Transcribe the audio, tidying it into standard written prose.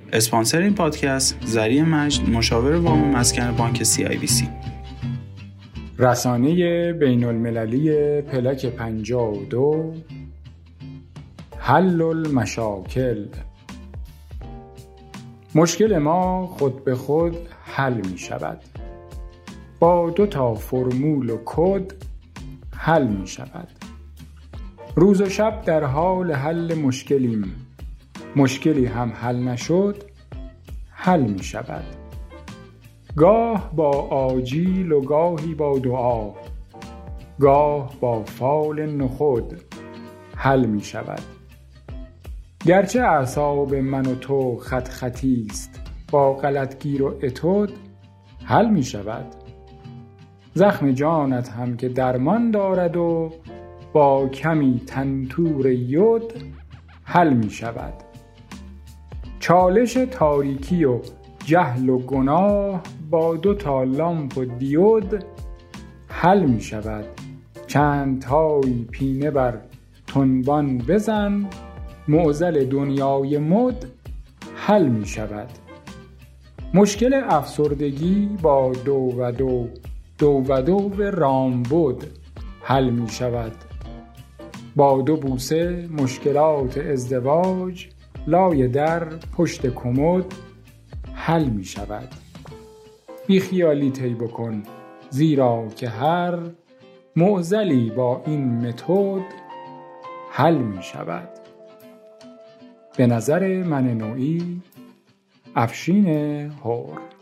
اسپانسر این پادکست ذریع مجد، مشاور وام مسکن بانک CIBC. رسانه بین المللی پلاک 52 حل المشاکل. مشکل ما خود به خود حل می شود. با 2 فرمول و کد حل می شود. روز و شب در حال حل مشکلیم. مشکلی هم حل نشد حل می شود. گاه با آجیل و گاهی با دعا، گاه با فال نخود حل می شود. گرچه اعصاب من و تو خط خطی است، با غلطگیر و اتود حل می شود. زخم جانت هم که درمان دارد و با کمی تنتور یود حل می شود. چالش تاریکی و جهل و گناه با 2 لامپ و دیود حل می شود. چند تایی پینه بر تنبان بزن، معضل دنیای مد حل می شود. مشکل افسردگی با 2 رامبد حل می شود. با 2 بوسه مشکلات ازدواج لای در پشت کمد حل می شود. بی خیالی طی بکن، زیرا که هر معضلی با این متد حل می شود. به نظر من نوعی، افشین هور.